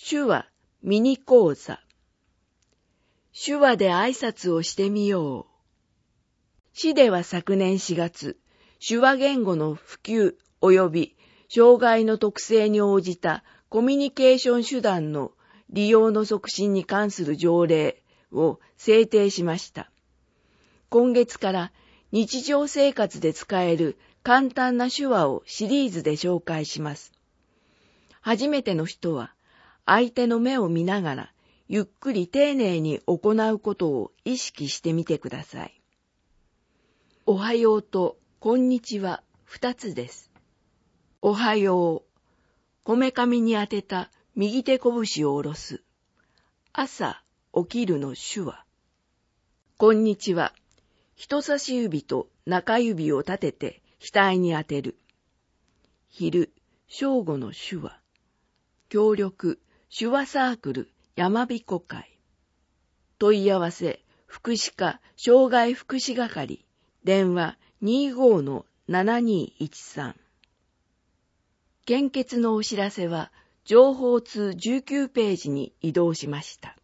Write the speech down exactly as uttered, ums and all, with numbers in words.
手話ミニ講座。手話で挨拶をしてみよう。市では昨年しがつ、手話言語の普及及び障害の特性に応じたコミュニケーション手段の利用の促進に関する条例を制定しました。今月から日常生活で使える簡単な手話をシリーズで紹介します。初めての人は相手の目を見ながらゆっくり丁寧に行うことを意識してみてください。おはようとこんにちは二つです。おはよう。こめかみに当てた右手拳を下ろす。朝起きるの手話。こんにちは。人差し指と中指を立てて額に当てる。昼、正午の手話。協力、手話サークル、山彦会。問い合わせ、福祉課、障害福祉係。電話 にじゅうごのななにいちさん。献血のお知らせは、情報通じゅうきゅうページに移動しました。